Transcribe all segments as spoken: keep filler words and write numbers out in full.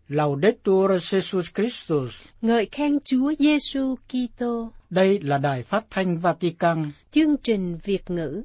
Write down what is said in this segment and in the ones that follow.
Laudetur Jesus Christus. Ngợi khen Chúa Giêsu Kitô. Đây là Đài Phát thanh Vatican. Chương trình Việt ngữ.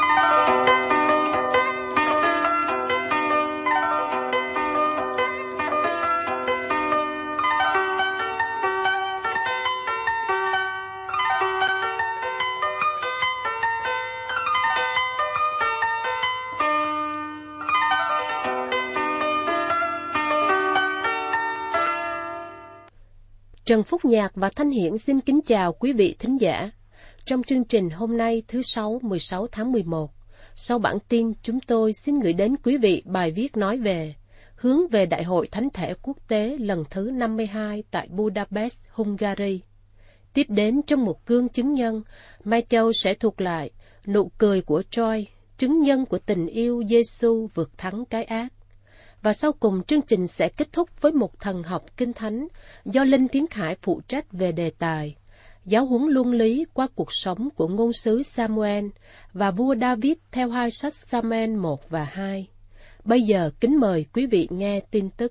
Trần Phúc Nhạc và Thanh Hiển xin kính chào quý vị thính giả. Trong chương trình hôm nay thứ Sáu mười sáu tháng mười một, sau bản tin chúng tôi xin gửi đến quý vị bài viết nói về hướng về Đại hội Thánh thể Quốc tế lần thứ năm mươi hai tại Budapest, Hungary. Tiếp đến trong một cương chứng nhân, Mai Châu sẽ thuộc lại nụ cười của Troy, chứng nhân của tình yêu Giêsu vượt thắng cái ác. Và sau cùng chương trình sẽ kết thúc với một thần học kinh thánh do Linh Tiến Khải phụ trách về đề tài giáo huấn luân lý qua cuộc sống của ngôn sứ Samuel và vua David theo hai sách Samuel một và hai. Bây giờ kính mời quý vị nghe tin tức.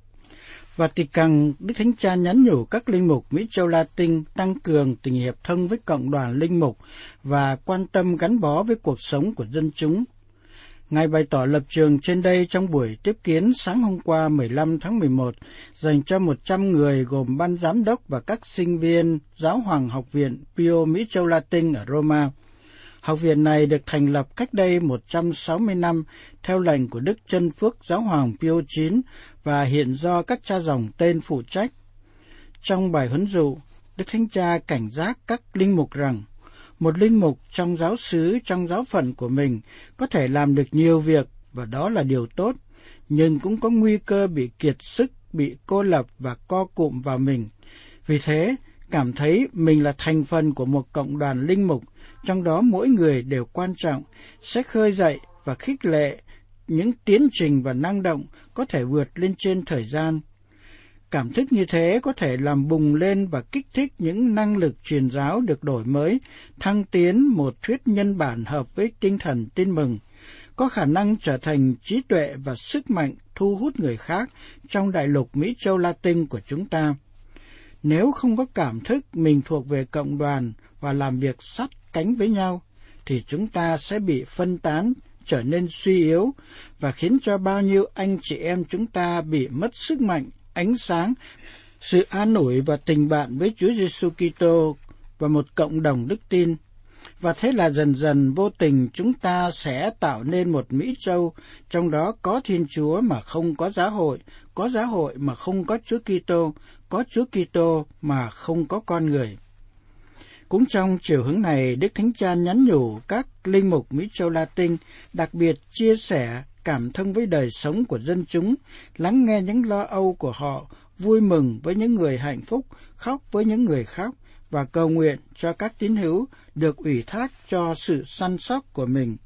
Vatican, Đức Thánh Cha nhắn nhủ các linh mục Mỹ Châu Latin tăng cường tình hiệp thông với cộng đoàn linh mục và quan tâm gắn bó với cuộc sống của dân chúng. Ngài bày tỏ lập trường trên đây trong buổi tiếp kiến sáng hôm qua mười lăm tháng mười một dành cho một trăm người gồm ban giám đốc và các sinh viên Giáo hoàng học viện Pio Mỹ Châu Latin ở Roma. Học viện này được thành lập cách đây một trăm sáu mươi năm theo lệnh của Đức Chân Phước Giáo hoàng Pio chín và hiện do các cha dòng tên phụ trách. Trong bài huấn dụ, Đức Thánh Cha cảnh giác các linh mục rằng một linh mục trong giáo xứ, trong giáo phận của mình có thể làm được nhiều việc và đó là điều tốt, nhưng cũng có nguy cơ bị kiệt sức, bị cô lập và co cụm vào mình. Vì thế, cảm thấy mình là thành phần của một cộng đoàn linh mục, trong đó mỗi người đều quan trọng, sẽ khơi dậy và khích lệ những tiến trình và năng động có thể vượt lên trên thời gian. Cảm thức như thế có thể làm bùng lên và kích thích những năng lực truyền giáo được đổi mới, thăng tiến một thuyết nhân bản hợp với tinh thần tin mừng, có khả năng trở thành trí tuệ và sức mạnh thu hút người khác trong đại lục Mỹ Châu Latin của chúng ta. Nếu không có cảm thức mình thuộc về cộng đoàn và làm việc sát cánh với nhau, thì chúng ta sẽ bị phân tán, trở nên suy yếu và khiến cho bao nhiêu anh chị em chúng ta bị mất sức mạnh, ánh sáng, sự an ủi và tình bạn với Chúa Giêsu Kitô và một cộng đồng đức tin. Và thế là dần dần vô tình chúng ta sẽ tạo nên một Mỹ Châu, trong đó có Thiên Chúa mà không có giáo hội, có giáo hội mà không có Chúa Kitô, có Chúa Kitô mà không có con người. Cũng trong chiều hướng này, Đức Thánh Cha nhắn nhủ các linh mục Mỹ Châu Latin đặc biệt chia sẻ cảm thông với đời sống của dân chúng, lắng nghe những lo âu của họ, vui mừng với những người hạnh phúc, khóc với những người khóc, và cầu nguyện cho các tín hữu được ủy thác cho sự săn sóc của mình.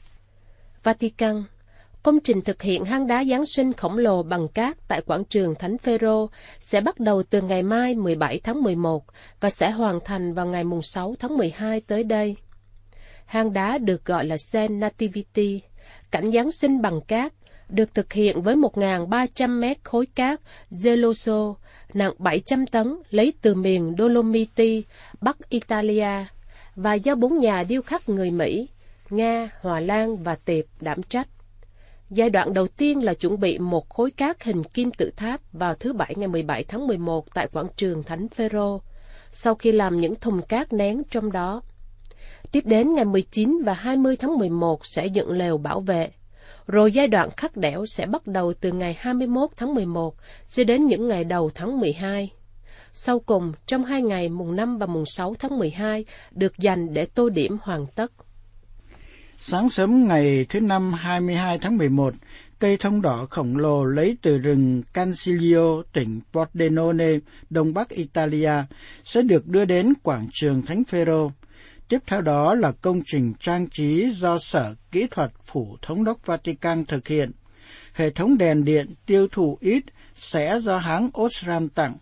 Vatican, công trình thực hiện hang đá Giáng sinh khổng lồ bằng cát tại quảng trường Thánh Phêrô sẽ bắt đầu từ ngày mai mười bảy tháng mười một và sẽ hoàn thành vào ngày sáu tháng mười hai tới đây. Hang đá được gọi là Saint Nativity, cảnh Giáng sinh bằng cát, được thực hiện với một nghìn ba trăm mét khối cát geloso nặng bảy trăm tấn lấy từ miền Dolomiti, Bắc Italia, và do bốn nhà điêu khắc người Mỹ, Nga, Hòa Lan và Tiệp đảm trách. Giai đoạn đầu tiên là chuẩn bị một khối cát hình kim tự tháp vào thứ Bảy ngày mười bảy tháng mười một tại quảng trường Thánh Phêrô, sau khi làm những thùng cát nén trong đó. Tiếp đến ngày mười chín và hai mươi tháng mười một sẽ dựng lều bảo vệ. Rồi giai đoạn khắc đẽo sẽ bắt đầu từ ngày hai mươi mốt tháng mười một cho đến những ngày đầu tháng mười hai. Sau cùng, trong hai ngày mùng năm và mùng sáu tháng mười hai được dành để tô điểm hoàn tất. Sáng sớm ngày thứ Năm hai mươi hai tháng mười một, cây thông đỏ khổng lồ lấy từ rừng Cancilio, tỉnh Pordenone, đông bắc Italia, sẽ được đưa đến quảng trường Thánh Phêrô. Tiếp theo đó là công trình trang trí do Sở Kỹ thuật Phủ Thống đốc Vatican thực hiện. Hệ thống đèn điện tiêu thụ ít sẽ do hãng Osram tặng.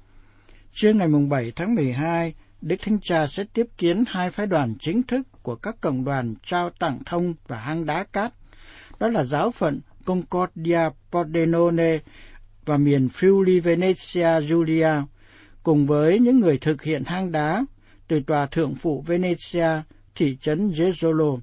Trưa ngày bảy tháng mười hai, Đức Thánh Cha sẽ tiếp kiến hai phái đoàn chính thức của các cộng đoàn trao tặng thông và hang đá cát. Đó là giáo phận Concordia Pordenone và miền Friuli Venezia Giulia, cùng với những người thực hiện hang đá từ tòa thượng phụ Venezia, thị trấn Jesolo.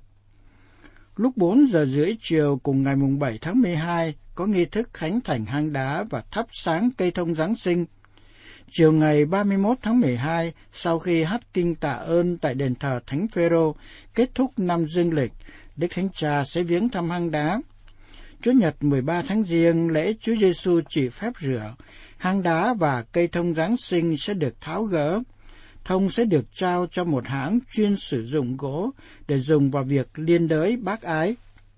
Lúc bốn giờ rưỡi chiều cùng ngày bảy tháng mười hai có nghi thức khánh thành hang đá và thắp sáng cây thông Giáng sinh. Chiều ngày ba mươi mốt tháng mười hai, sau khi hát kinh tạ ơn tại đền thờ Thánh Phêrô kết thúc năm dương lịch, Đức Thánh Cha sẽ viếng thăm hang đá. Chủ nhật mười ba tháng Giêng, lễ Chúa Giêsu chỉ phép rửa, hang đá và cây thông Giáng sinh sẽ được tháo gỡ. Thông sẽ được trao cho một hãng chuyên sử dụng gỗ để dùng vào việc liên đới bác ái.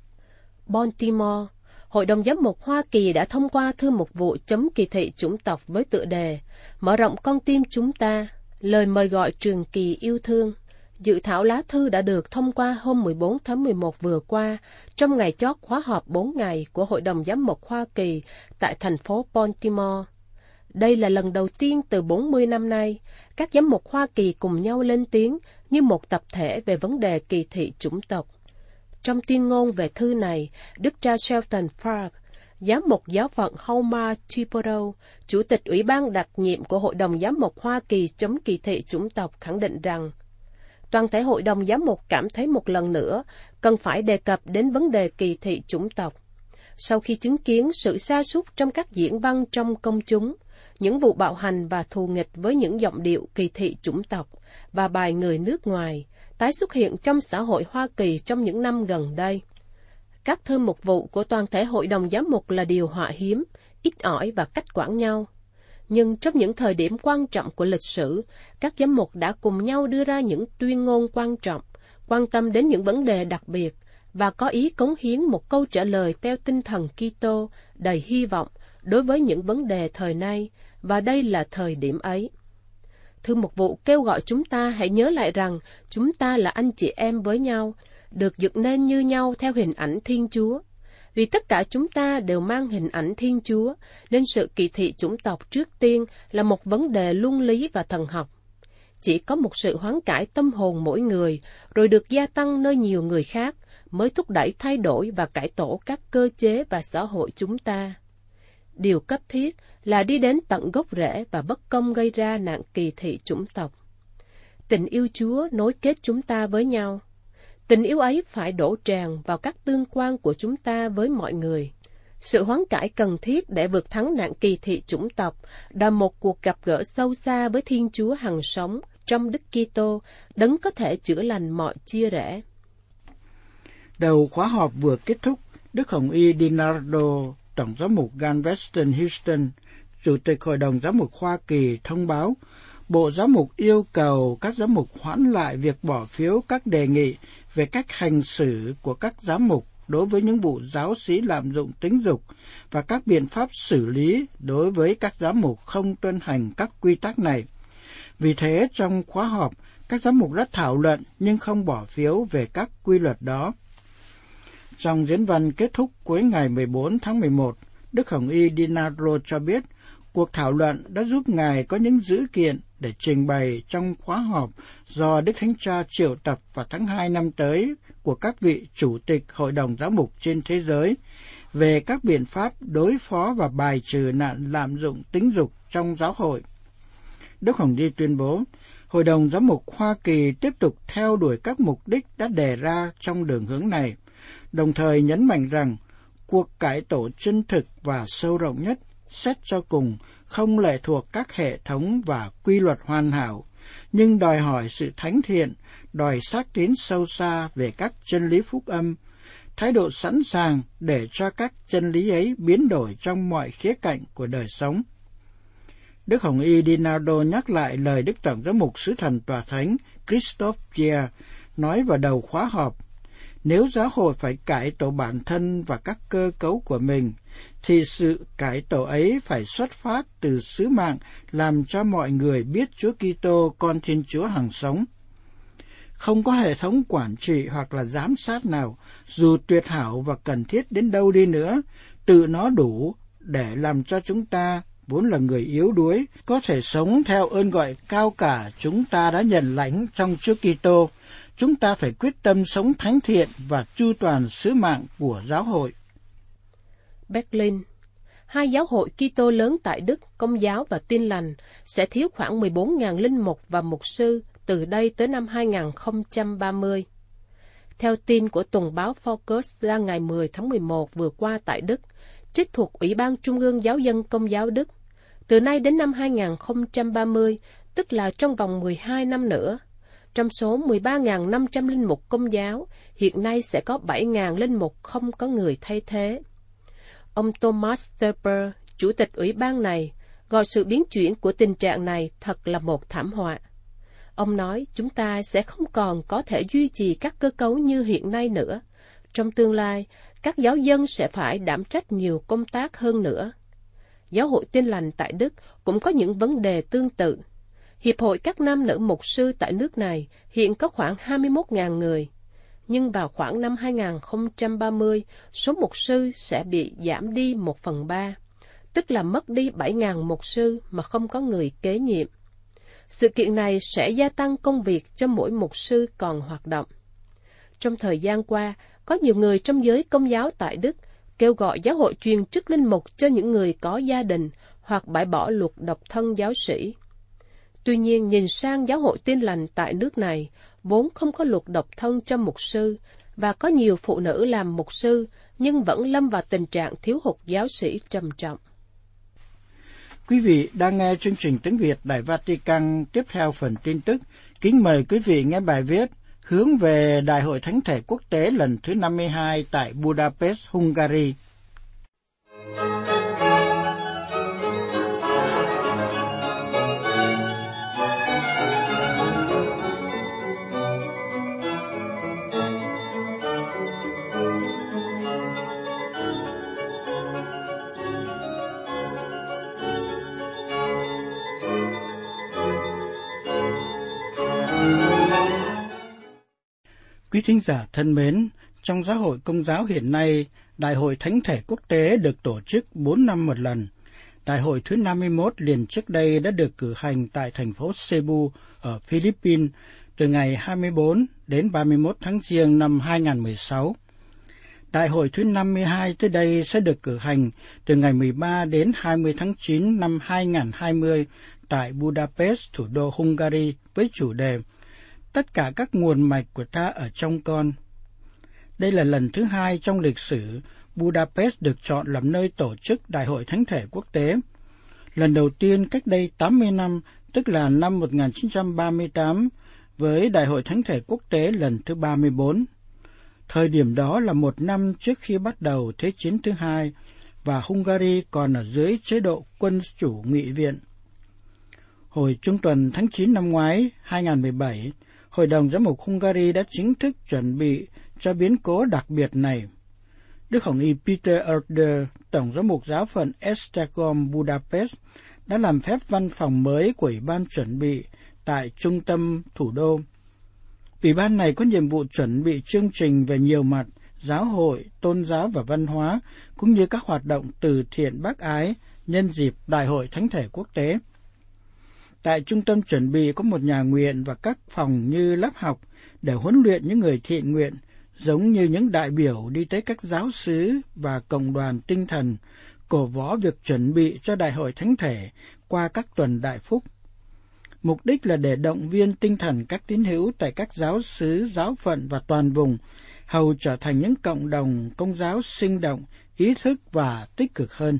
Baltimore, Hội đồng Giám mục Hoa Kỳ đã thông qua thư mục vụ chấm kỳ thị chủng tộc với tựa đề Mở rộng con tim chúng ta, lời mời gọi trường kỳ yêu thương. Dự thảo lá thư đã được thông qua hôm mười bốn tháng mười một vừa qua, trong ngày chót khóa họp bốn ngày của Hội đồng Giám mục Hoa Kỳ tại thành phố Baltimore. Đây là lần đầu tiên từ bốn mươi năm nay, các giám mục Hoa Kỳ cùng nhau lên tiếng như một tập thể về vấn đề kỳ thị chủng tộc. Trong tuyên ngôn về thư này, Đức cha Shelton Farb, giám mục giáo phận Houma Thibodeau, chủ tịch Ủy ban đặc nhiệm của Hội đồng Giám mục Hoa Kỳ chống kỳ thị chủng tộc khẳng định rằng, toàn thể Hội đồng Giám mục cảm thấy một lần nữa cần phải đề cập đến vấn đề kỳ thị chủng tộc. Sau khi chứng kiến sự sa sút trong các diễn văn trong công chúng, những vụ bạo hành và thù nghịch với những giọng điệu kỳ thị chủng tộc và bài người nước ngoài tái xuất hiện trong xã hội Hoa Kỳ trong những năm gần đây. Các thư mục vụ của toàn thể Hội đồng Giám mục là điều họa hiếm, ít ỏi và cách quản nhau. Nhưng trong những thời điểm quan trọng của lịch sử, các giám mục đã cùng nhau đưa ra những tuyên ngôn quan trọng, quan tâm đến những vấn đề đặc biệt, và có ý cống hiến một câu trả lời theo tinh thần Kitô đầy hy vọng đối với những vấn đề thời nay, và đây là thời điểm ấy. Thư mục vụ kêu gọi chúng ta hãy nhớ lại rằng chúng ta là anh chị em với nhau, được dựng nên như nhau theo hình ảnh Thiên Chúa. Vì tất cả chúng ta đều mang hình ảnh Thiên Chúa, nên sự kỳ thị chủng tộc trước tiên là một vấn đề luân lý và thần học. Chỉ có một sự hoán cải tâm hồn mỗi người, rồi được gia tăng nơi nhiều người khác, mới thúc đẩy thay đổi và cải tổ các cơ chế và xã hội chúng ta. Điều cấp thiết là đi đến tận gốc rễ và bất công gây ra nạn kỳ thị chủng tộc. Tình yêu Chúa nối kết chúng ta với nhau. Tình yêu ấy phải đổ tràn vào các tương quan của chúng ta với mọi người. Sự hoán cải cần thiết để vượt thắng nạn kỳ thị chủng tộc là một cuộc gặp gỡ sâu xa với Thiên Chúa hằng sống trong Đức Kitô, đấng có thể chữa lành mọi chia rẽ. Đầu khóa họp vừa kết thúc, Đức Hồng Y DiNardo, Tổng giám mục Galveston Houston, Chủ tịch Hội đồng Giám mục Hoa Kỳ thông báo, Bộ Giám mục yêu cầu các giám mục hoãn lại việc bỏ phiếu các đề nghị về cách hành xử của các giám mục đối với những vụ giáo sĩ lạm dụng tính dục và các biện pháp xử lý đối với các giám mục không tuân hành các quy tắc này. Vì thế, trong khóa họp, các giám mục đã thảo luận nhưng không bỏ phiếu về các quy luật đó. Trong diễn văn kết thúc cuối ngày mười bốn tháng mười một, Đức Hồng Y DiNardo cho biết cuộc thảo luận đã giúp Ngài có những dữ kiện để trình bày trong khóa họp do Đức Thánh Cha triệu tập vào tháng hai năm tới của các vị chủ tịch Hội đồng Giám mục trên thế giới về các biện pháp đối phó và bài trừ nạn lạm dụng tính dục trong giáo hội. Đức Hồng Y tuyên bố, Hội đồng Giám mục Hoa Kỳ tiếp tục theo đuổi các mục đích đã đề ra trong đường hướng này, đồng thời nhấn mạnh rằng cuộc cải tổ chân thực và sâu rộng nhất xét cho cùng không lệ thuộc các hệ thống và quy luật hoàn hảo, nhưng đòi hỏi sự thánh thiện, đòi xác tín sâu xa về các chân lý phúc âm, thái độ sẵn sàng để cho các chân lý ấy biến đổi trong mọi khía cạnh của đời sống. Đức Hồng Y DiNardo nhắc lại lời Đức Tổng giám mục Sứ Thần Tòa Thánh Christophe Pierre nói vào đầu khóa họp: nếu giáo hội phải cải tổ bản thân và các cơ cấu của mình, thì sự cải tổ ấy phải xuất phát từ sứ mạng làm cho mọi người biết Chúa Kitô, con Thiên Chúa hằng sống. Không có hệ thống quản trị hoặc là giám sát nào, dù tuyệt hảo và cần thiết đến đâu đi nữa, tự nó đủ để làm cho chúng ta, vốn là người yếu đuối, có thể sống theo ơn gọi cao cả chúng ta đã nhận lãnh trong Chúa Kitô. Chúng ta phải quyết tâm sống thánh thiện và chu toàn sứ mạng của giáo hội. Berlin, hai giáo hội Kitô lớn tại Đức, Công giáo và Tin lành, sẽ thiếu khoảng mười bốn nghìn linh mục và mục sư từ đây tới năm hai nghìn không trăm ba mươi. Theo tin của tuần báo Focus ra ngày mười tháng mười một vừa qua tại Đức, trích thuộc Ủy ban Trung ương Giáo dân Công giáo Đức, từ nay đến năm hai nghìn không trăm ba mươi, tức là trong vòng mười hai năm nữa, trong số mười ba nghìn năm trăm linh mục Công giáo, hiện nay sẽ có bảy nghìn linh mục không có người thay thế. Ông Thomas Sturper, chủ tịch ủy ban này, gọi sự biến chuyển của tình trạng này thật là một thảm họa. Ông nói chúng ta sẽ không còn có thể duy trì các cơ cấu như hiện nay nữa. Trong tương lai, các giáo dân sẽ phải đảm trách nhiều công tác hơn nữa. Giáo hội Tin lành tại Đức cũng có những vấn đề tương tự. Hiệp hội các nam nữ mục sư tại nước này hiện có khoảng hai mươi mốt nghìn người. Nhưng vào khoảng năm hai nghìn không trăm ba mươi, số mục sư sẽ bị giảm đi một phần ba, tức là mất đi bảy nghìn mục sư mà không có người kế nhiệm. Sự kiện này sẽ gia tăng công việc cho mỗi mục sư còn hoạt động. Trong thời gian qua, có nhiều người trong giới Công giáo tại Đức kêu gọi giáo hội truyền chức linh mục cho những người có gia đình hoặc bãi bỏ luật độc thân giáo sĩ. Tuy nhiên, nhìn sang giáo hội Tin lành tại nước này, vốn không có luật độc thân cho mục sư, và có nhiều phụ nữ làm mục sư, nhưng vẫn lâm vào tình trạng thiếu hụt giáo sĩ trầm trọng. Quý vị đang nghe chương trình tiếng Việt Đài Vatican. Tiếp theo phần tin tức, kính mời quý vị nghe bài viết hướng về Đại hội Thánh thể Quốc tế lần thứ năm mươi hai tại Budapest, Hungary. Quý thính giả thân mến, trong giáo hội Công giáo hiện nay, Đại hội Thánh thể Quốc tế được tổ chức bốn năm một lần. Đại hội thứ năm mươi mốt liền trước đây đã được cử hành tại thành phố Cebu ở Philippines từ ngày hai mươi tư đến ba mươi mốt tháng Giêng năm hai nghìn không trăm mười sáu. Đại hội thứ năm mươi hai tới đây sẽ được cử hành từ ngày mười ba đến hai mươi tháng chín năm hai nghìn không trăm hai mươi tại Budapest, thủ đô Hungary, với chủ đề Tất cả các nguồn mạch của ta ở trong con. Đây là lần thứ hai trong lịch sử Budapest được chọn làm nơi tổ chức Đại hội Thánh thể Quốc tế. Lần đầu tiên cách đây tám mươi năm, tức là năm một nghìn chín trăm ba mươi tám, với Đại hội Thánh thể Quốc tế lần thứ ba mươi tư. Thời điểm đó là một năm trước khi bắt đầu Thế chiến thứ hai, và Hungary còn ở dưới chế độ quân chủ nghị viện. Hồi trung tuần tháng chín năm ngoái, hai nghìn không trăm mười bảy, Hội đồng Giám mục Hungary đã chính thức chuẩn bị cho biến cố đặc biệt này. Đức Hồng y Peter Erder, Tổng giám mục giáo phận Esztergom Budapest, đã làm phép văn phòng mới của Ủy ban chuẩn bị tại trung tâm thủ đô. Ủy ban này có nhiệm vụ chuẩn bị chương trình về nhiều mặt, giáo hội, tôn giáo và văn hóa, cũng như các hoạt động từ thiện bác ái nhân dịp Đại hội Thánh thể Quốc tế. Tại trung tâm chuẩn bị có một nhà nguyện và các phòng như lớp học để huấn luyện những người thiện nguyện, giống như những đại biểu đi tới các giáo xứ và cộng đoàn tinh thần, cổ võ việc chuẩn bị cho Đại hội Thánh thể qua các tuần đại phúc. Mục đích là để động viên tinh thần các tín hữu tại các giáo xứ, giáo phận và toàn vùng, hầu trở thành những cộng đồng công giáo sinh động, ý thức và tích cực hơn.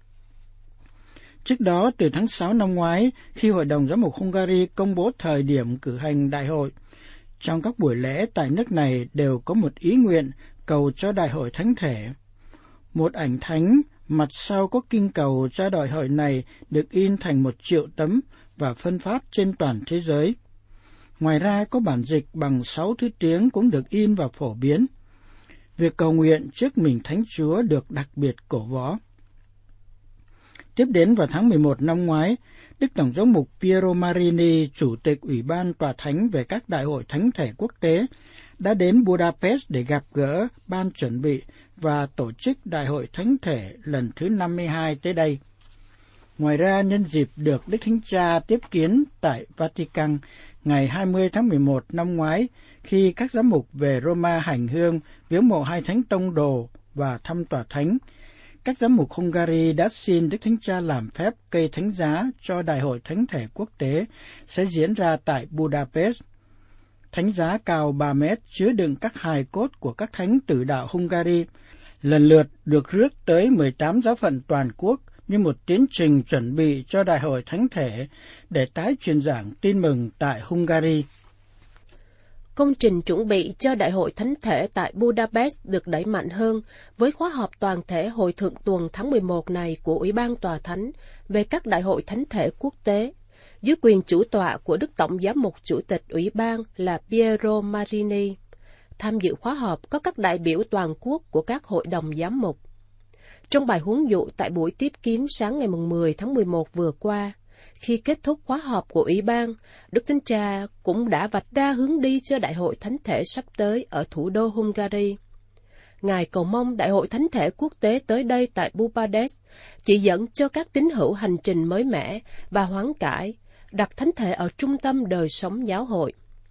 Trước đó, từ tháng sáu năm ngoái, khi Hội đồng Giám mục Hungary công bố thời điểm cử hành đại hội, trong các buổi lễ tại nước này đều có một ý nguyện cầu cho Đại hội Thánh thể. Một ảnh thánh mặt sau có kinh cầu cho đại hội này được in thành một triệu tấm và phân phát trên toàn thế giới. Ngoài ra, có bản dịch bằng sáu thứ tiếng cũng được in và phổ biến. Việc cầu nguyện trước mình Thánh Chúa được đặc biệt cổ võ. Tiếp đến vào tháng mười một năm ngoái, Đức Tổng giám mục Piero Marini, Chủ tịch Ủy ban Tòa Thánh về các đại hội Thánh thể quốc tế, đã đến Budapest để gặp gỡ ban chuẩn bị và tổ chức Đại hội Thánh thể lần thứ năm mươi hai tới đây. Ngoài ra, nhân dịp được Đức Thánh Cha tiếp kiến tại Vatican ngày hai mươi tháng mười một năm ngoái, khi các giám mục về Roma hành hương viếng mộ hai thánh tông đồ và thăm Tòa Thánh, Các giám mục Hungary đã xin Đức Thánh Cha làm phép cây thánh giá cho Đại hội Thánh thể quốc tế sẽ diễn ra tại Budapest. Thánh giá cao ba mét chứa đựng các hài cốt của các thánh tử đạo Hungary, lần lượt được rước tới mười tám giáo phận toàn quốc như một tiến trình chuẩn bị cho Đại hội Thánh thể để tái truyền giảng tin mừng tại Hungary. Công trình chuẩn bị cho Đại hội Thánh thể tại Budapest được đẩy mạnh hơn với khóa họp toàn thể hồi thượng tuần tháng mười một này của Ủy ban Tòa Thánh về các Đại hội Thánh thể quốc tế, dưới quyền chủ tọa của Đức Tổng Giám mục Chủ tịch Ủy ban là Piero Marini. Tham dự khóa họp có các đại biểu toàn quốc của các hội đồng giám mục. Trong bài huấn dụ tại buổi tiếp kiến sáng ngày mười tháng mười một vừa qua, khi kết thúc khóa họp của Ủy ban, Đức Thánh Cha cũng đã vạch ra hướng đi cho Đại hội Thánh thể sắp tới ở thủ đô Hungary. Ngài cầu mong Đại hội Thánh thể quốc tế tới đây tại Budapest chỉ dẫn cho các tín hữu hành trình mới mẻ và hoán cải, đặt Thánh thể ở trung tâm đời sống giáo hội.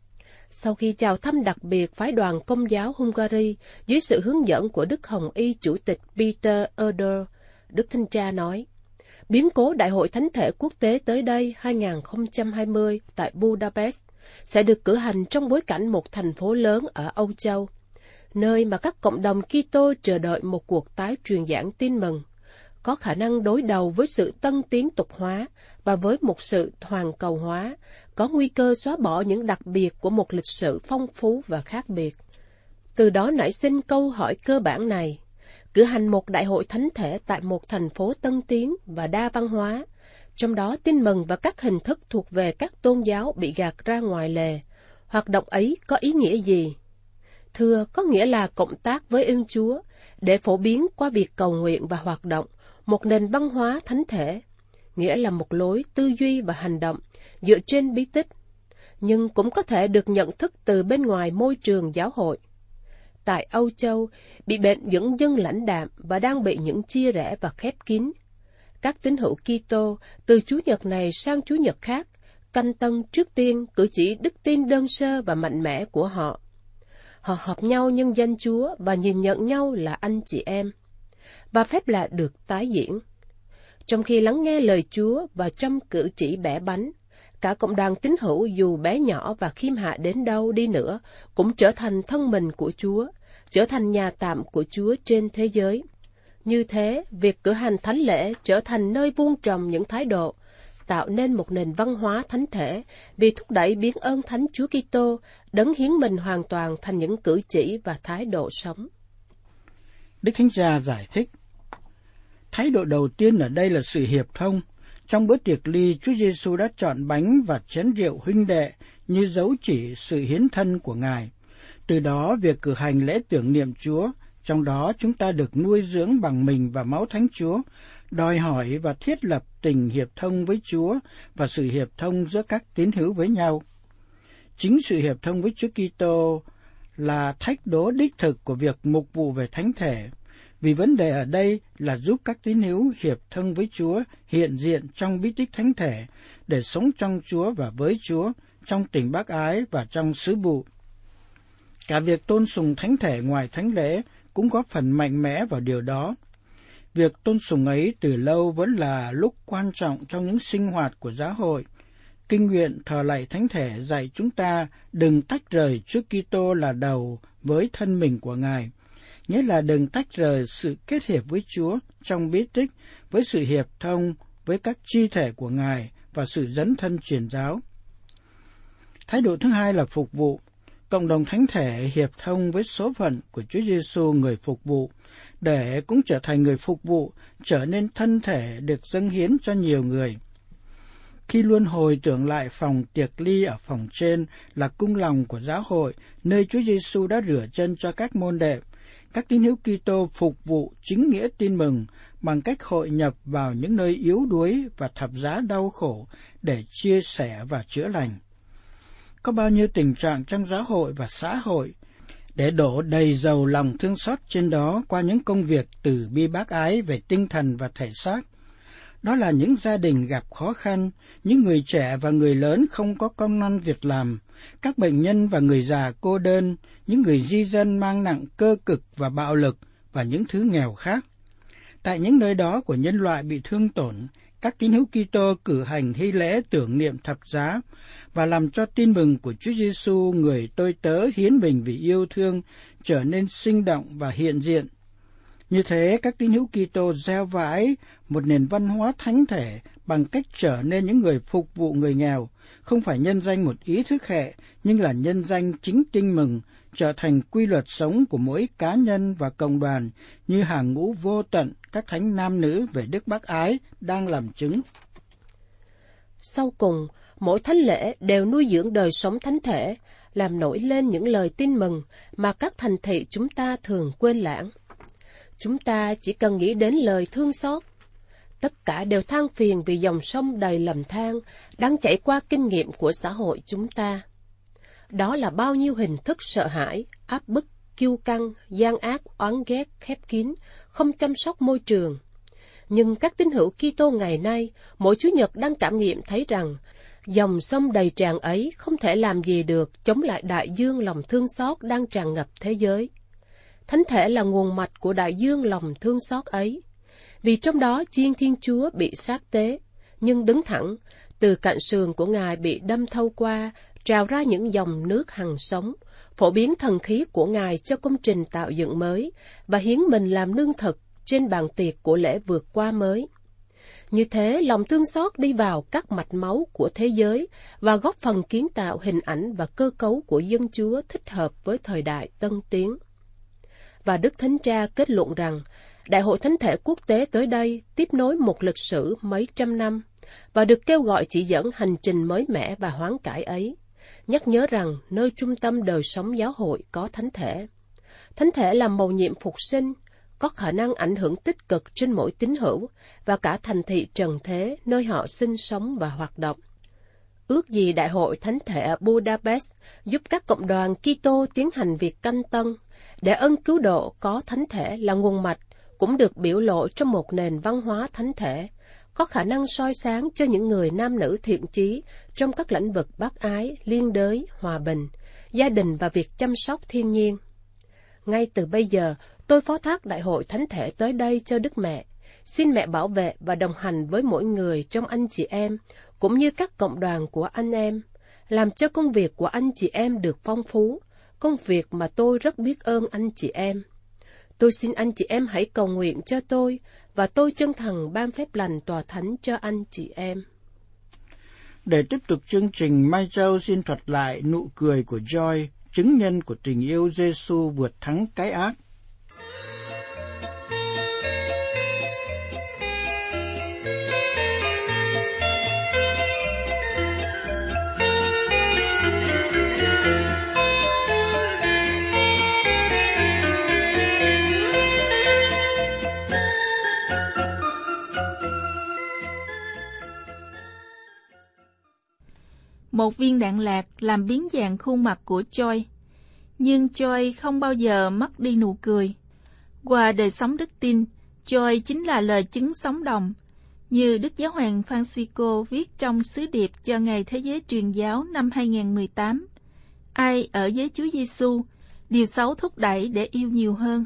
Sau khi chào thăm đặc biệt phái đoàn Công giáo Hungary dưới sự hướng dẫn của Đức Hồng Y Chủ tịch Peter Öder, Đức Thánh Cha nói, biến cố Đại hội Thánh thể quốc tế tới đây hai không hai không tại Budapest sẽ được cử hành trong bối cảnh một thành phố lớn ở Âu Châu, nơi mà các cộng đồng Kitô chờ đợi một cuộc tái truyền giảng tin mừng, có khả năng đối đầu với sự tân tiến tục hóa và với một sự toàn cầu hóa, có nguy cơ xóa bỏ những đặc biệt của một lịch sử phong phú và khác biệt. Từ đó nảy sinh câu hỏi cơ bản này, cử hành một đại hội thánh thể tại một thành phố tân tiến và đa văn hóa, trong đó tin mừng và các hình thức thuộc về các tôn giáo bị gạt ra ngoài lề, hoạt động ấy có ý nghĩa gì? Thưa, có nghĩa là cộng tác với ơn Chúa, để phổ biến qua việc cầu nguyện và hoạt động, một nền văn hóa thánh thể, nghĩa là một lối tư duy và hành động dựa trên bí tích, nhưng cũng có thể được nhận thức từ bên ngoài môi trường giáo hội. Tại Âu Châu, bị bệnh dẫn dân lãnh đạm và đang bị những chia rẽ và khép kín. Các tín hữu Kitô từ Chủ nhật này sang Chủ nhật khác, canh tân trước tiên cử chỉ đức tin đơn sơ và mạnh mẽ của họ. Họ hợp nhau nhân danh Chúa và nhìn nhận nhau là anh chị em. Và phép lạ được tái diễn. Trong khi lắng nghe lời Chúa và trong cử chỉ bẻ bánh, cả cộng đoàn tín hữu dù bé nhỏ và khiêm hạ đến đâu đi nữa cũng trở thành thân mình của Chúa, trở thành nhà tạm của Chúa trên thế giới. Như thế, việc cử hành thánh lễ trở thành nơi vuông trồng những thái độ, tạo nên một nền văn hóa thánh thể vì thúc đẩy biến ơn Thánh Chúa Kitô đấng hiến mình hoàn toàn thành những cử chỉ và thái độ sống. Đức Thánh Cha giải thích, thái độ đầu tiên ở đây là sự hiệp thông. Trong bữa tiệc ly, Chúa Giêsu đã chọn bánh và chén rượu huynh đệ như dấu chỉ sự hiến thân của Ngài. Từ đó, việc cử hành lễ tưởng niệm Chúa, trong đó chúng ta được nuôi dưỡng bằng mình và máu Thánh Chúa, đòi hỏi và thiết lập tình hiệp thông với Chúa và sự hiệp thông giữa các tín hữu với nhau. Chính sự hiệp thông với Chúa Kitô là thách đố đích thực của việc mục vụ về thánh thể, vì vấn đề ở đây là giúp các tín hữu hiệp thông với Chúa hiện diện trong bí tích thánh thể để sống trong Chúa và với Chúa, trong tình bác ái và trong sứ vụ. Cả việc tôn sùng thánh thể ngoài thánh lễ cũng có phần mạnh mẽ vào điều đó. Việc tôn sùng ấy từ lâu vẫn là lúc quan trọng trong những sinh hoạt của giáo hội. Kinh nguyện thờ lạy thánh thể dạy chúng ta đừng tách rời Chúa Kitô là đầu với thân mình của Ngài, nghĩa là đừng tách rời sự kết hiệp với Chúa trong bí tích với sự hiệp thông với các chi thể của Ngài và sự dấn thân truyền giáo. Thái độ thứ hai là phục vụ. Cộng đồng thánh thể hiệp thông với số phận của Chúa Giêsu người phục vụ, để cũng trở thành người phục vụ, trở nên thân thể được dâng hiến cho nhiều người. Khi luân hồi tưởng lại phòng tiệc ly ở phòng trên là cung lòng của giáo hội, nơi Chúa Giêsu đã rửa chân cho các môn đệ, các tín hữu Kitô phục vụ chính nghĩa tin mừng bằng cách hội nhập vào những nơi yếu đuối và thập giá đau khổ để chia sẻ và chữa lành. Có bao nhiêu tình trạng trong giáo hội và xã hội để đổ đầy dầu lòng thương xót trên đó qua những công việc từ bi bác ái về tinh thần và thể xác. Đó là những gia đình gặp khó khăn, những người trẻ và người lớn không có công ăn việc làm, các bệnh nhân và người già cô đơn, những người di dân mang nặng cơ cực và bạo lực và những thứ nghèo khác. Tại những nơi đó của nhân loại bị thương tổn, các tín hữu Kitô cử hành hy lễ tưởng niệm thập giá và làm cho tin mừng của Chúa Giêsu, người tôi tớ hiến mình vì yêu thương, trở nên sinh động và hiện diện. Như thế, các tín hữu Kitô gieo vãi một nền văn hóa thánh thể bằng cách trở nên những người phục vụ người nghèo, không phải nhân danh một ý thức hệ, nhưng là nhân danh chính tin mừng, trở thành quy luật sống của mỗi cá nhân và cộng đoàn, như hàng ngũ vô tận các thánh nam nữ về đức bác ái đang làm chứng. Sau cùng, mỗi thánh lễ đều nuôi dưỡng đời sống thánh thể, làm nổi lên những lời tin mừng mà các thành thị chúng ta thường quên lãng. Chúng ta chỉ cần nghĩ đến lời thương xót. Tất cả đều than phiền vì dòng sông đầy lầm than đang chảy qua kinh nghiệm của xã hội chúng ta. Đó là bao nhiêu hình thức sợ hãi, áp bức, kiêu căng, gian ác, oán ghét, khép kín, không chăm sóc môi trường. Nhưng các tín hữu Kitô ngày nay, mỗi Chủ nhật đang cảm nghiệm thấy rằng dòng sông đầy tràn ấy không thể làm gì được chống lại đại dương lòng thương xót đang tràn ngập thế giới. Thánh thể là nguồn mạch của đại dương lòng thương xót ấy. Vì trong đó chiên Thiên Chúa bị sát tế, nhưng đứng thẳng, từ cạnh sườn của Ngài bị đâm thâu qua, trào ra những dòng nước hằng sống, phổ biến thần khí của Ngài cho công trình tạo dựng mới, và hiến mình làm lương thực trên bàn tiệc của lễ vượt qua mới. Như thế, lòng thương xót đi vào các mạch máu của thế giới và góp phần kiến tạo hình ảnh và cơ cấu của dân Chúa thích hợp với thời đại tân tiến. Và Đức Thánh Cha kết luận rằng, Đại hội Thánh thể quốc tế tới đây tiếp nối một lịch sử mấy trăm năm, và được kêu gọi chỉ dẫn hành trình mới mẻ và hoán cải ấy, nhắc nhớ rằng nơi trung tâm đời sống giáo hội có Thánh thể. Thánh thể là mầu nhiệm phục sinh, có khả năng ảnh hưởng tích cực trên mỗi tín hữu và cả thành thị trần thế nơi họ sinh sống và hoạt động. Ước gì Đại hội Thánh thể ở Budapest giúp các cộng đoàn Kitô tiến hành việc canh tân, để ân cứu độ có Thánh thể là nguồn mạch cũng được biểu lộ trong một nền văn hóa thánh thể, có khả năng soi sáng cho những người nam nữ thiện chí trong các lĩnh vực bác ái, liên đới, hòa bình, gia đình và việc chăm sóc thiên nhiên. Ngay từ bây giờ, tôi phó thác Đại hội Thánh thể tới đây cho Đức Mẹ. Xin Mẹ bảo vệ và đồng hành với mỗi người trong anh chị em, cũng như các cộng đoàn của anh em, làm cho công việc của anh chị em được phong phú, công việc mà tôi rất biết ơn anh chị em. Tôi xin anh chị em hãy cầu nguyện cho tôi, và tôi chân thành ban phép lành tòa thánh cho anh chị em. Để tiếp tục chương trình, Mai Châu xin thuật lại nụ cười của Joy, chứng nhân của tình yêu Giêsu vượt thắng cái ác. Một viên đạn lạc làm biến dạng khuôn mặt của Joy, nhưng Joy không bao giờ mất đi nụ cười. Qua đời sống đức tin, Joy chính là lời chứng sống động, như Đức Giáo hoàng Francisco viết trong sứ điệp cho Ngày Thế giới Truyền giáo năm hai không một tám. Ai ở với Chúa Giêsu, điều xấu thúc đẩy để yêu nhiều hơn.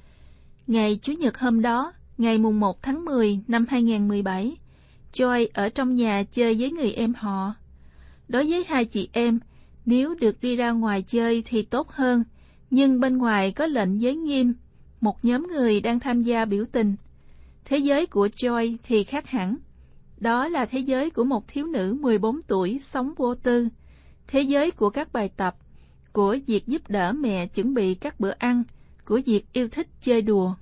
Ngày Chủ nhật hôm đó, ngày mùng một tháng mười năm hai không một bảy, Joy ở trong nhà chơi với người em họ. Đối với hai chị em, nếu được đi ra ngoài chơi thì tốt hơn, nhưng bên ngoài có lệnh giới nghiêm, một nhóm người đang tham gia biểu tình. Thế giới của Joy thì khác hẳn. Đó là thế giới của một thiếu nữ mười bốn tuổi sống vô tư, thế giới của các bài tập, của việc giúp đỡ mẹ chuẩn bị các bữa ăn, của việc yêu thích chơi đùa.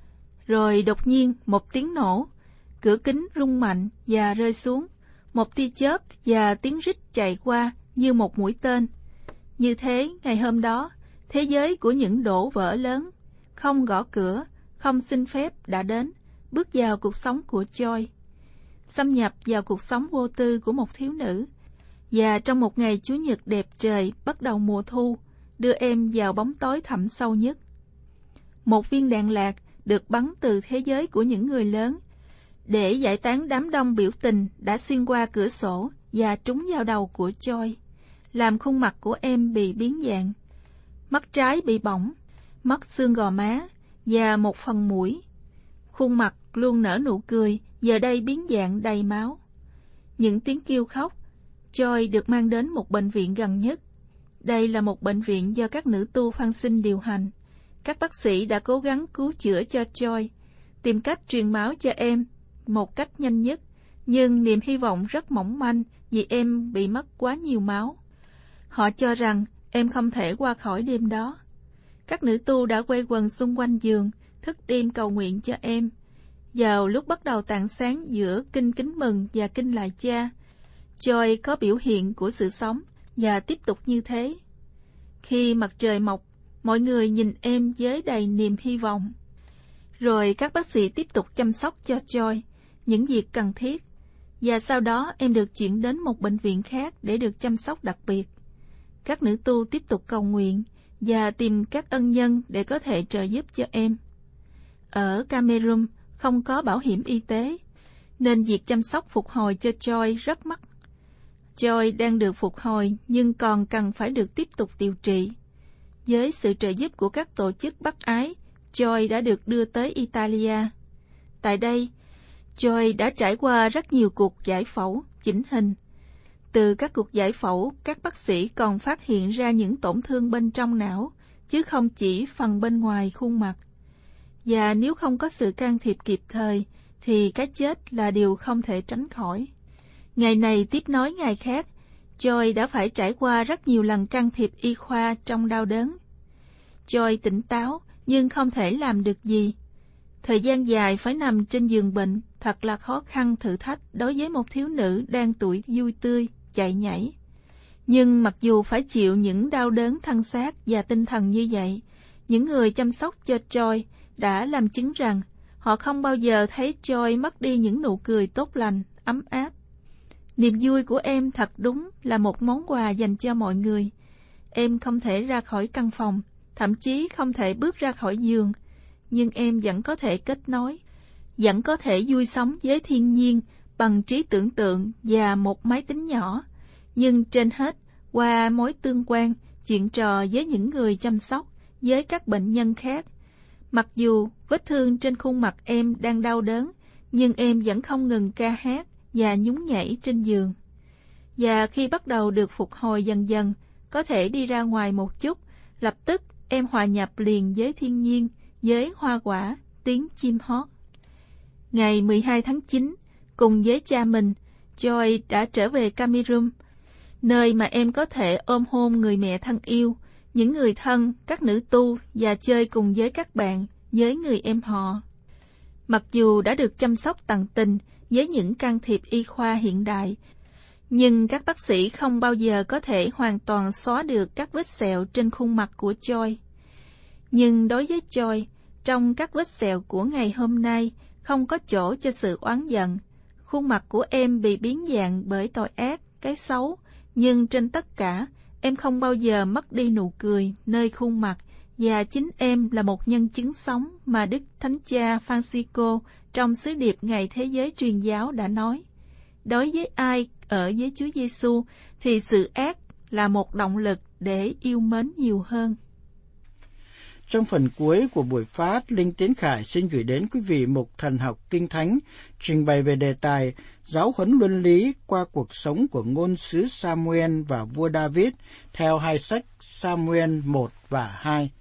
Rồi đột nhiên một tiếng nổ, cửa kính rung mạnh và rơi xuống. Một tia chớp và tiếng rít chạy qua như một mũi tên. Như thế, ngày hôm đó, thế giới của những đổ vỡ lớn, không gõ cửa, không xin phép đã đến, bước vào cuộc sống của Joy, xâm nhập vào cuộc sống vô tư của một thiếu nữ. Và trong một ngày Chủ nhật đẹp trời bắt đầu mùa thu, đưa em vào bóng tối thẳm sâu nhất. Một viên đạn lạc được bắn từ thế giới của những người lớn, để giải tán đám đông biểu tình đã xuyên qua cửa sổ và trúng vào đầu của Joy, làm khuôn mặt của em bị biến dạng. Mắt trái bị bỏng, mất xương gò má và một phần mũi. Khuôn mặt luôn nở nụ cười, giờ đây biến dạng đầy máu. Những tiếng kêu khóc. Joy được mang đến một bệnh viện gần nhất. Đây là một bệnh viện do các nữ tu Phan Sinh điều hành. Các bác sĩ đã cố gắng cứu chữa cho Joy, tìm cách truyền máu cho em một cách nhanh nhất, nhưng niềm hy vọng rất mỏng manh vì em bị mất quá nhiều máu. Họ cho rằng em không thể qua khỏi đêm đó. Các nữ tu đã quay quần xung quanh giường, thức đêm cầu nguyện cho em. Vào lúc bắt đầu tảng sáng giữa kinh kính mừng và kinh lạy Cha, Joy có biểu hiện của sự sống và tiếp tục như thế. Khi mặt trời mọc, mọi người nhìn em với đầy niềm hy vọng. Rồi các bác sĩ tiếp tục chăm sóc cho Joy, những việc cần thiết. Và sau đó em được chuyển đến một bệnh viện khác để được chăm sóc đặc biệt. Các nữ tu tiếp tục cầu nguyện và tìm các ân nhân để có thể trợ giúp cho em. Ở Cameroon không có bảo hiểm y tế, nên việc chăm sóc phục hồi cho Joy rất mắc. Joy đang được phục hồi nhưng còn cần phải được tiếp tục điều trị. Với sự trợ giúp của các tổ chức bác ái, Joy đã được đưa tới Italia. Tại đây, Joy đã trải qua rất nhiều cuộc giải phẫu, chỉnh hình. Từ các cuộc giải phẫu, các bác sĩ còn phát hiện ra những tổn thương bên trong não, chứ không chỉ phần bên ngoài khuôn mặt. Và nếu không có sự can thiệp kịp thời, thì cái chết là điều không thể tránh khỏi. Ngày này tiếp nối ngày khác, Joy đã phải trải qua rất nhiều lần can thiệp y khoa trong đau đớn. Joy tỉnh táo, nhưng không thể làm được gì. Thời gian dài phải nằm trên giường bệnh, thật là khó khăn thử thách đối với một thiếu nữ đang tuổi vui tươi, chạy nhảy. Nhưng mặc dù phải chịu những đau đớn thân xác và tinh thần như vậy, những người chăm sóc cho Joy đã làm chứng rằng họ không bao giờ thấy Joy mất đi những nụ cười tốt lành, ấm áp. Niềm vui của em thật đúng là một món quà dành cho mọi người. Em không thể ra khỏi căn phòng, thậm chí không thể bước ra khỏi giường, nhưng em vẫn có thể kết nối, vẫn có thể vui sống với thiên nhiên bằng trí tưởng tượng và một máy tính nhỏ, nhưng trên hết, qua mối tương quan, chuyện trò với những người chăm sóc, với các bệnh nhân khác. Mặc dù vết thương trên khuôn mặt em đang đau đớn, nhưng em vẫn không ngừng ca hát và nhún nhảy trên giường. Và khi bắt đầu được phục hồi dần dần, có thể đi ra ngoài một chút, lập tức em hòa nhập liền với thiên nhiên, với hoa quả, tiếng chim hót. Ngày mười hai tháng chín, cùng với cha mình, Joy đã trở về Cameroon, nơi mà em có thể ôm hôn người mẹ thân yêu, những người thân, các nữ tu và chơi cùng với các bạn, với người em họ. Mặc dù đã được chăm sóc tận tình với những can thiệp y khoa hiện đại, nhưng các bác sĩ không bao giờ có thể hoàn toàn xóa được các vết sẹo trên khuôn mặt của Joy. Nhưng đối với Joy, trong các vết sẹo của ngày hôm nay không có chỗ cho sự oán giận. Khuôn mặt của em bị biến dạng bởi tội ác, cái xấu, nhưng trên tất cả, em không bao giờ mất đi nụ cười nơi khuôn mặt, và chính em là một nhân chứng sống mà Đức Thánh Cha Francisco trong sứ điệp Ngày Thế giới Truyền giáo đã nói. Đối với ai ở với Chúa Giêsu thì sự ác là một động lực để yêu mến nhiều hơn. Trong phần cuối của buổi phát, Linh Tiến Khải xin gửi đến quý vị một thần học kinh thánh trình bày về đề tài giáo huấn luân lý qua cuộc sống của ngôn sứ Samuel và vua David theo hai sách Samuel một và hai.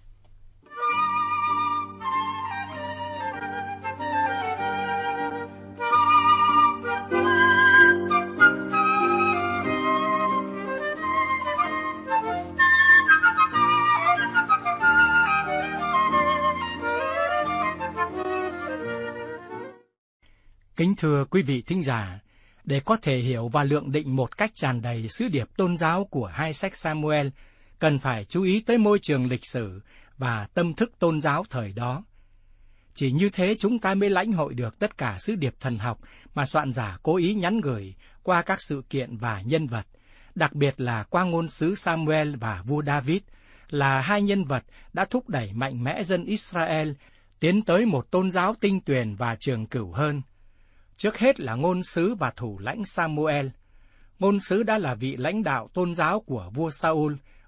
Kính thưa quý vị thính giả, để có thể hiểu và lượng định một cách tràn đầy sứ điệp tôn giáo của hai sách Samuel, cần phải chú ý tới môi trường lịch sử và tâm thức tôn giáo thời đó. Chỉ như thế chúng ta mới lãnh hội được tất cả sứ điệp thần học mà soạn giả cố ý nhắn gửi qua các sự kiện và nhân vật, đặc biệt là qua ngôn sứ Samuel và vua David, là hai nhân vật đã thúc đẩy mạnh mẽ dân Israel tiến tới một tôn giáo tinh tuyền và trường cửu hơn. Trước hết là ngôn sứ và thủ lãnh Samuel. Ngôn sứ đã là vị lãnh đạo tôn giáo của vua Saul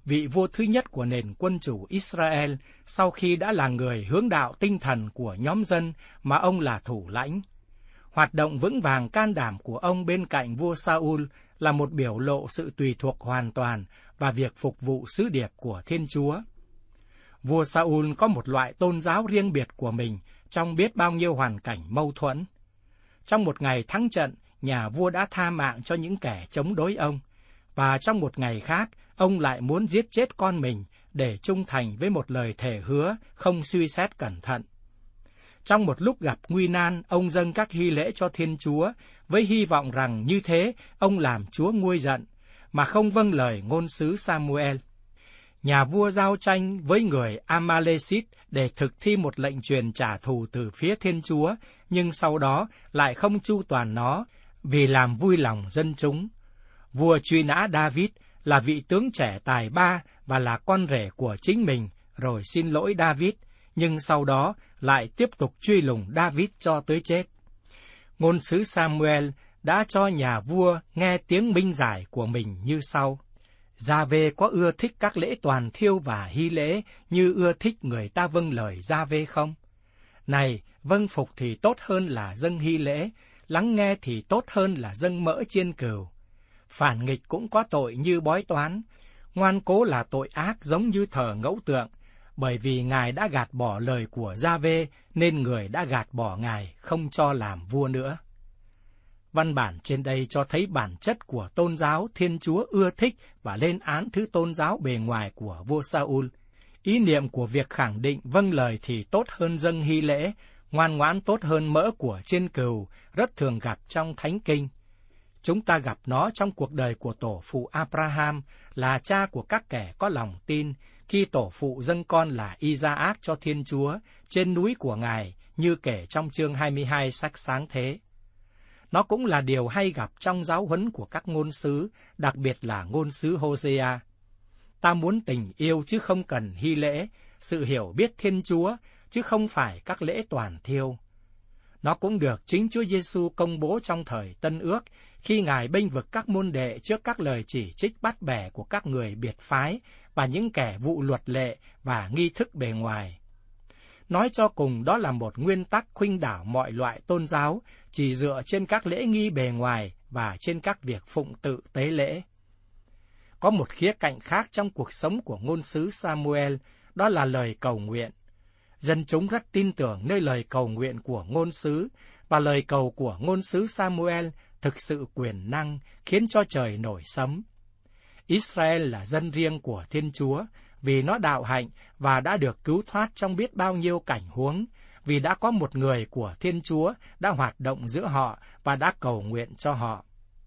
vị vua thứ nhất của nền quân chủ Israel sau khi đã là người hướng đạo tinh thần của nhóm dân mà ông là thủ lãnh. Hoạt động vững vàng can đảm của ông bên cạnh vua Saul là một biểu lộ sự tùy thuộc hoàn toàn và việc phục vụ sứ điệp của Thiên Chúa. Vua Saul có một loại tôn giáo riêng biệt của mình trong biết bao nhiêu hoàn cảnh mâu thuẫn. Trong một ngày thắng trận, nhà vua đã tha mạng cho những kẻ chống đối ông, và trong một ngày khác, ông lại muốn giết chết con mình để trung thành với một lời thề hứa không suy xét cẩn thận. Trong một lúc gặp nguy nan, ông dâng các hy lễ cho Thiên Chúa, với hy vọng rằng như thế ông làm Chúa nguôi giận, mà không vâng lời ngôn sứ Samuel. Nhà vua giao tranh với người Amalekit để thực thi một lệnh truyền trả thù từ phía Thiên Chúa, nhưng sau đó lại không chu toàn nó, vì làm vui lòng dân chúng. Vua truy nã David là vị tướng trẻ tài ba và là con rể của chính mình, rồi xin lỗi David, nhưng sau đó lại tiếp tục truy lùng David cho tới chết. Ngôn sứ Samuel đã cho nhà vua nghe tiếng minh giải của mình như sau: Gia-vê có ưa thích các lễ toàn thiêu và hy lễ như ưa thích người ta vâng lời Gia-vê không? Này, vâng phục thì tốt hơn là dâng hy lễ, lắng nghe thì tốt hơn là dâng mỡ chiên cừu. Phản nghịch cũng có tội như bói toán, ngoan cố là tội ác giống như thờ ngẫu tượng, bởi vì Ngài đã gạt bỏ lời của Gia-vê, nên người đã gạt bỏ Ngài, không cho làm vua nữa. Văn bản trên đây cho thấy bản chất của tôn giáo Thiên Chúa ưa thích và lên án thứ tôn giáo bề ngoài của vua Saul. Ý niệm của việc khẳng định vâng lời thì tốt hơn dâng hy lễ, ngoan ngoãn tốt hơn mỡ của chiên cừu, rất thường gặp trong Thánh Kinh. Chúng ta gặp nó trong cuộc đời của tổ phụ Abraham, là cha của các kẻ có lòng tin, khi tổ phụ dâng con là Isaac cho Thiên Chúa trên núi của Ngài, như kể trong chương hai mươi hai sách Sáng Thế. Nó cũng là điều hay gặp trong giáo huấn của các ngôn sứ, đặc biệt là ngôn sứ Hosea. Ta muốn tình yêu chứ không cần hy lễ, sự hiểu biết Thiên Chúa chứ không phải các lễ toàn thiêu. Nó cũng được chính Chúa Giêsu công bố trong thời Tân Ước, khi Ngài bênh vực các môn đệ trước các lời chỉ trích bắt bẻ của các người biệt phái và những kẻ vụ luật lệ và nghi thức bề ngoài. Nói cho cùng, đó là một nguyên tắc khuynh đảo mọi loại tôn giáo, chỉ dựa trên các lễ nghi bề ngoài và trên các việc phụng tự tế lễ. Có một khía cạnh khác trong cuộc sống của ngôn sứ Samuel, đó là lời cầu nguyện. Dân chúng rất tin tưởng nơi lời cầu nguyện của ngôn sứ, và lời cầu của ngôn sứ Samuel thực sự quyền năng, khiến cho trời nổi sấm. Israel là dân riêng của Thiên Chúa, vì nó đạo hạnh và đã được cứu thoát trong biết bao nhiêu cảnh huống, vì đã có một người của Thiên Chúa đã hoạt động giữa họ và đã cầu nguyện cho họ.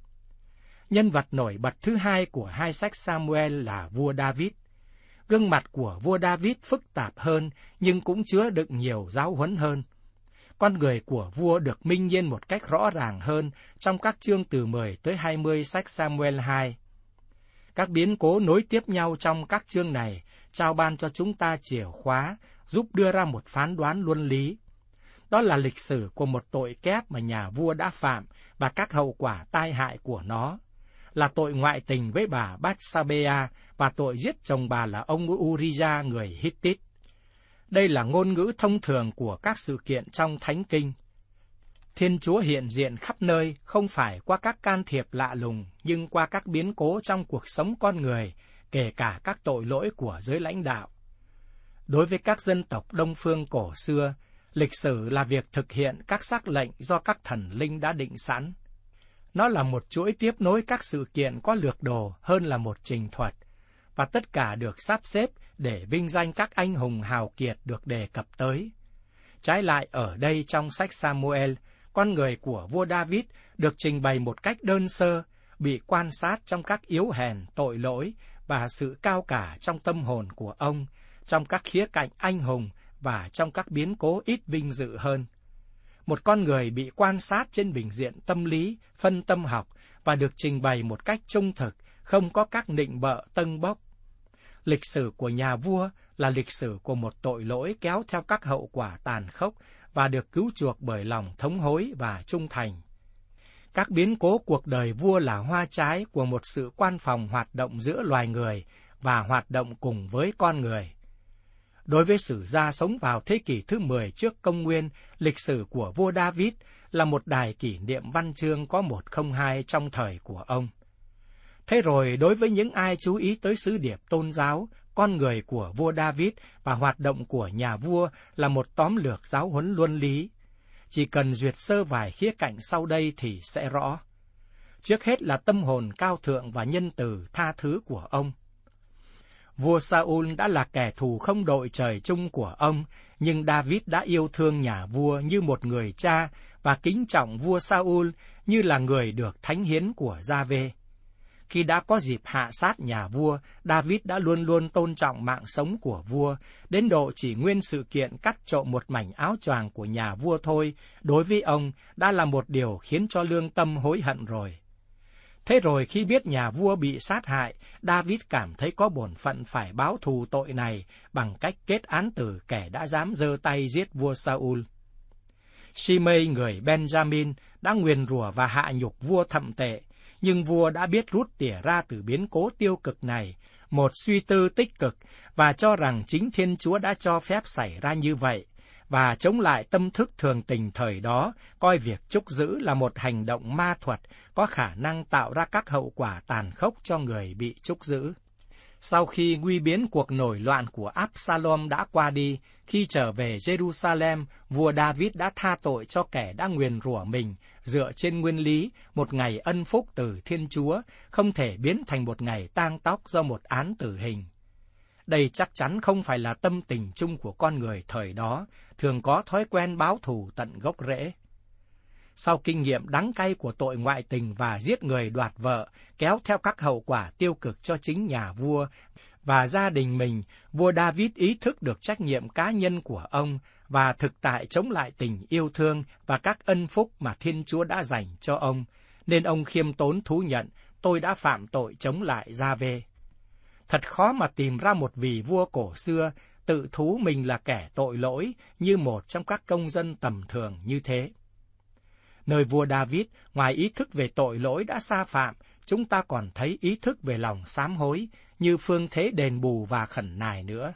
Nhân vật nổi bật thứ hai của hai sách Samuel là vua David. Gương mặt của vua David phức tạp hơn, nhưng cũng chứa đựng nhiều giáo huấn hơn. Con người của vua được minh nhiên một cách rõ ràng hơn trong các chương từ mười tới hai mươi sách Samuel hai. Các biến cố nối tiếp nhau trong các chương này trao ban cho chúng ta chìa khóa, giúp đưa ra một phán đoán luân lý. Đó là lịch sử của một tội kép mà nhà vua đã phạm và các hậu quả tai hại của nó, là tội ngoại tình với bà Bathsabea và tội giết chồng bà là ông Uriah người Hittite. Đây là ngôn ngữ thông thường của các sự kiện trong Thánh Kinh. Thiên Chúa hiện diện khắp nơi, không phải qua các can thiệp lạ lùng, nhưng qua các biến cố trong cuộc sống con người, kể cả các tội lỗi của giới lãnh đạo. Đối với các dân tộc Đông phương cổ xưa, lịch sử là việc thực hiện các sắc lệnh do các thần linh đã định sẵn. Nó là một chuỗi tiếp nối các sự kiện có lược đồ hơn là một trình thuật, và tất cả được sắp xếp để vinh danh các anh hùng hào kiệt được đề cập tới. Trái lại ở đây trong sách Samuel, con người của vua David được trình bày một cách đơn sơ, bị quan sát trong các yếu hèn, tội lỗi và sự cao cả trong tâm hồn của ông, trong các khía cạnh anh hùng và trong các biến cố ít vinh dự hơn. Một con người bị quan sát trên bình diện tâm lý, phân tâm học và được trình bày một cách trung thực, không có các nịnh bợ tâng bốc. Lịch sử của nhà vua là lịch sử của một tội lỗi kéo theo các hậu quả tàn khốc và được cứu chuộc bởi lòng thống hối và trung thành. Các biến cố cuộc đời vua là hoa trái của một sự quan phòng hoạt động giữa loài người và hoạt động cùng với con người. Đối với sử gia sống vào thế kỷ thứ mười trước công nguyên, lịch sử của vua David là một đài kỷ niệm văn chương có một không hai trong thời của ông. Thế rồi đối với những ai chú ý tới sứ điệp tôn giáo, con người của vua David và hoạt động của nhà vua là một tóm lược giáo huấn luân lý. Chỉ cần duyệt sơ vài khía cạnh sau đây thì sẽ rõ. Trước hết là tâm hồn cao thượng và nhân từ tha thứ của ông. Vua Saul đã là kẻ thù không đội trời chung của ông, nhưng David đã yêu thương nhà vua như một người cha và kính trọng vua Saul như là người được thánh hiến của Gia-vê. Khi đã có dịp hạ sát nhà vua, David đã luôn luôn tôn trọng mạng sống của vua, đến độ chỉ nguyên sự kiện cắt trộm một mảnh áo choàng của nhà vua thôi, đối với ông đã là một điều khiến cho lương tâm hối hận rồi. Thế rồi khi biết nhà vua bị sát hại, David cảm thấy có bổn phận phải báo thù tội này bằng cách kết án tử kẻ đã dám giơ tay giết vua Saul. Shimei người Benjamin đã nguyền rủa và hạ nhục vua thậm tệ, nhưng vua đã biết rút tỉa ra từ biến cố tiêu cực này một suy tư tích cực và cho rằng chính Thiên Chúa đã cho phép xảy ra như vậy, và chống lại tâm thức thường tình thời đó, coi việc trúc giữ là một hành động ma thuật có khả năng tạo ra các hậu quả tàn khốc cho người bị trúc giữ. Sau khi nguy biến cuộc nổi loạn của Absalom đã qua đi, khi trở về Jerusalem, vua David đã tha tội cho kẻ đã nguyền rủa mình, dựa trên nguyên lý một ngày ân phúc từ Thiên Chúa không thể biến thành một ngày tang tóc do một án tử hình. Đây chắc chắn không phải là tâm tình chung của con người thời đó, thường có thói quen báo thù tận gốc rễ. Sau kinh nghiệm đắng cay của tội ngoại tình và giết người đoạt vợ, kéo theo các hậu quả tiêu cực cho chính nhà vua và gia đình mình, vua David ý thức được trách nhiệm cá nhân của ông và thực tại chống lại tình yêu thương và các ân phúc mà Thiên Chúa đã dành cho ông, nên ông khiêm tốn thú nhận, tôi đã phạm tội chống lại Gia-vê. Thật khó mà tìm ra một vị vua cổ xưa tự thú mình là kẻ tội lỗi như một trong các công dân tầm thường như thế. Nơi vua David, ngoài ý thức về tội lỗi đã sa phạm, chúng ta còn thấy ý thức về lòng sám hối, như phương thế đền bù và khẩn nài nữa.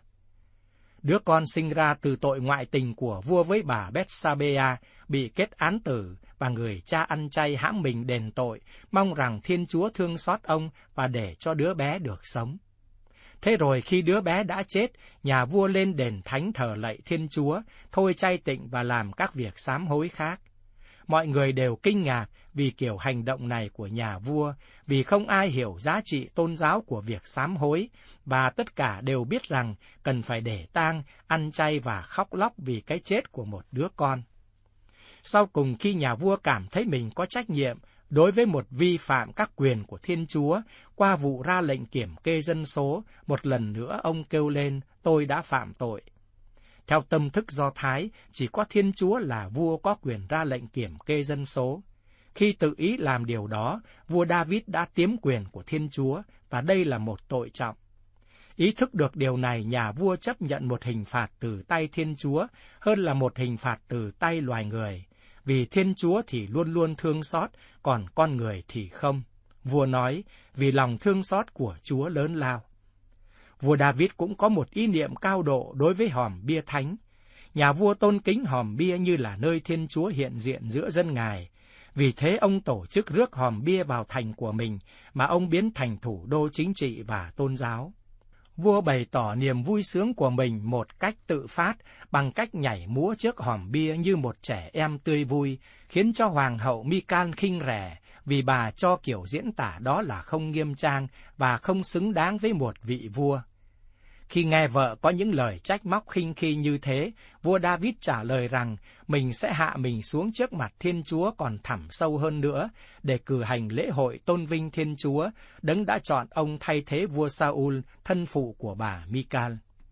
Đứa con sinh ra từ tội ngoại tình của vua với bà Bethsabea bị kết án tử, và người cha ăn chay hãm mình đền tội, mong rằng Thiên Chúa thương xót ông và để cho đứa bé được sống. Thế rồi khi đứa bé đã chết, nhà vua lên đền thánh thờ lạy Thiên Chúa, thôi chay tịnh và làm các việc sám hối khác. Mọi người đều kinh ngạc vì kiểu hành động này của nhà vua, vì không ai hiểu giá trị tôn giáo của việc sám hối, và tất cả đều biết rằng cần phải để tang, ăn chay và khóc lóc vì cái chết của một đứa con. Sau cùng khi nhà vua cảm thấy mình có trách nhiệm đối với một vi phạm các quyền của Thiên Chúa, qua vụ ra lệnh kiểm kê dân số, một lần nữa ông kêu lên, tôi đã phạm tội. Theo tâm thức Do Thái, chỉ có Thiên Chúa là vua có quyền ra lệnh kiểm kê dân số. Khi tự ý làm điều đó, vua David đã tiếm quyền của Thiên Chúa, và đây là một tội trọng. Ý thức được điều này, nhà vua chấp nhận một hình phạt từ tay Thiên Chúa hơn là một hình phạt từ tay loài người, vì Thiên Chúa thì luôn luôn thương xót, còn con người thì không. Vua nói, vì lòng thương xót của Chúa lớn lao. Vua David cũng có một ý niệm cao độ đối với hòm bia thánh. Nhà vua tôn kính hòm bia như là nơi Thiên Chúa hiện diện giữa dân Ngài. Vì thế ông tổ chức rước hòm bia vào thành của mình, mà ông biến thành thủ đô chính trị và tôn giáo. Vua bày tỏ niềm vui sướng của mình một cách tự phát, bằng cách nhảy múa trước hòm bia như một trẻ em tươi vui, khiến cho hoàng hậu Michal khinh rẻ, vì bà cho kiểu diễn tả đó là không nghiêm trang và không xứng đáng với một vị vua. Khi nghe vợ có những lời trách móc khinh khi như thế, vua David trả lời rằng mình sẽ hạ mình xuống trước mặt Thiên Chúa còn thẳm sâu hơn nữa, để cử hành lễ hội tôn vinh Thiên Chúa, đấng đã chọn ông thay thế vua Saul, thân phụ của bà Michal.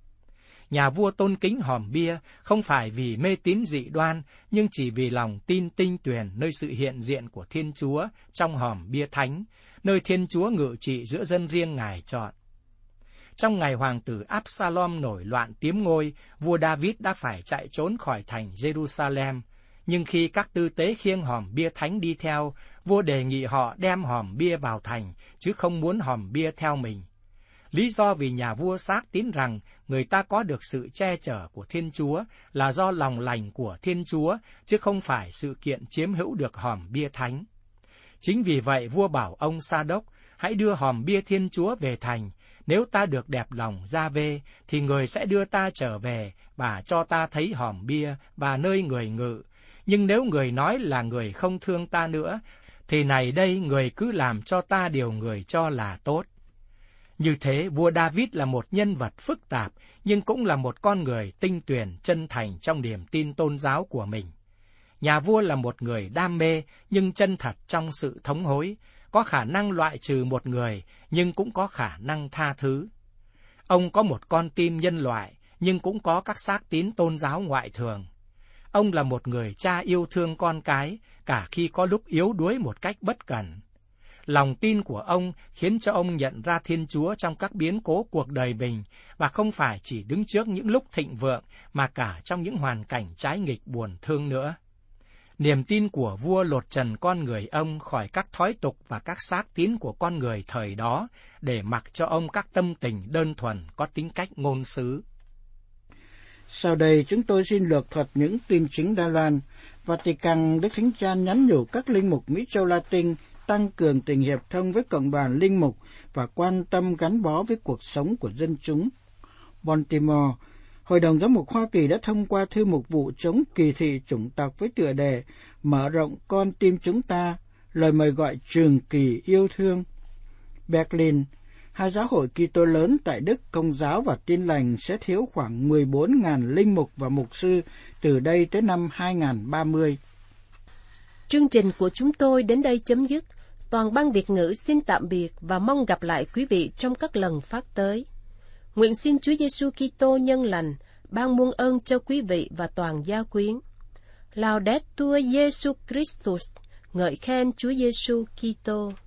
Nhà vua tôn kính hòm bia không phải vì mê tín dị đoan, nhưng chỉ vì lòng tin tinh tuyền nơi sự hiện diện của Thiên Chúa trong hòm bia thánh, nơi Thiên Chúa ngự trị giữa dân riêng Ngài chọn. Trong ngày hoàng tử Absalom nổi loạn tiếm ngôi, vua David đã phải chạy trốn khỏi thành Jerusalem. Nhưng khi các tư tế khiêng hòm bia thánh đi theo, vua đề nghị họ đem hòm bia vào thành, chứ không muốn hòm bia theo mình. Lý do vì nhà vua xác tín rằng người ta có được sự che chở của Thiên Chúa là do lòng lành của Thiên Chúa, chứ không phải sự kiện chiếm hữu được hòm bia thánh. Chính vì vậy vua bảo ông Sa-đốc, hãy đưa hòm bia Thiên Chúa về thành. Nếu ta được đẹp lòng Gia-vê, thì người sẽ đưa ta trở về và cho ta thấy hòm bia và nơi người ngự. Nhưng nếu người nói là người không thương ta nữa, thì này đây người cứ làm cho ta điều người cho là tốt. Như thế, vua David là một nhân vật phức tạp, nhưng cũng là một con người tinh tuyền, chân thành trong niềm tin tôn giáo của mình. Nhà vua là một người đam mê, nhưng chân thật trong sự thống hối, có khả năng loại trừ một người, nhưng cũng có khả năng tha thứ. Ông có một con tim nhân loại, nhưng cũng có các xác tín tôn giáo ngoại thường. Ông là một người cha yêu thương con cái, cả khi có lúc yếu đuối một cách bất cẩn. Lòng tin của ông khiến cho ông nhận ra Thiên Chúa trong các biến cố cuộc đời mình, và không phải chỉ đứng trước những lúc thịnh vượng, mà cả trong những hoàn cảnh trái nghịch buồn thương nữa. Niềm tin của vua lột trần con người ông khỏi các thói tục và các xác tín của con người thời đó, để mặc cho ông các tâm tình đơn thuần có tính cách ngôn sứ. Sau đây chúng tôi xin lược thuật những tin chính Đài Loan. Vatican, Đức Thánh Cha nhắn nhủ các linh mục Mỹ Châu Latin tăng cường tình hiệp thông với cộng đoàn linh mục và quan tâm gắn bó với cuộc sống của dân chúng. Baltimore, Hội đồng Giám mục Hoa Kỳ đã thông qua thư mục vụ chống kỳ thị chủng tộc với tựa đề Mở rộng con tim chúng ta, lời mời gọi trường kỳ yêu thương. Berlin, hai giáo hội Kitô lớn tại Đức, Công giáo và Tin lành sẽ thiếu khoảng mười bốn nghìn linh mục và mục sư từ đây tới năm hai nghìn ba mươi. Chương trình của chúng tôi đến đây chấm dứt. Toàn ban Việt ngữ xin tạm biệt và mong gặp lại quý vị trong các lần phát tới. Nguyện xin Chúa Giêsu Kitô nhân lành ban muôn ơn cho quý vị và toàn gia quyến. Laudetur Jesus Christus, ngợi khen Chúa Giêsu Kitô.